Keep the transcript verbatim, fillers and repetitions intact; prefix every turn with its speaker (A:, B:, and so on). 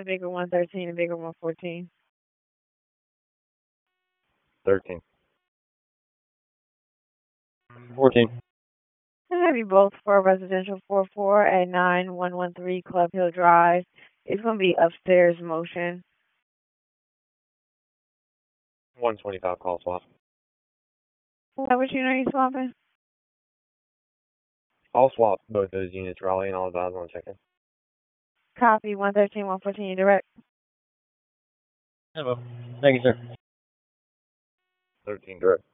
A: Bigger one thirteen and bigger one fourteen.
B: thirteen. fourteen.
A: I have you both for residential four four at nine one one three Club Hill Drive. It's going to be upstairs motion.
B: one twenty-five call swap.
A: Is that what you know you're swapping?
B: I'll swap both those units, Raleigh, and I'll advise on check-in.
A: Copy one thirteen, one fourteen, direct.
B: Hello. Thank you, sir. thirteen direct.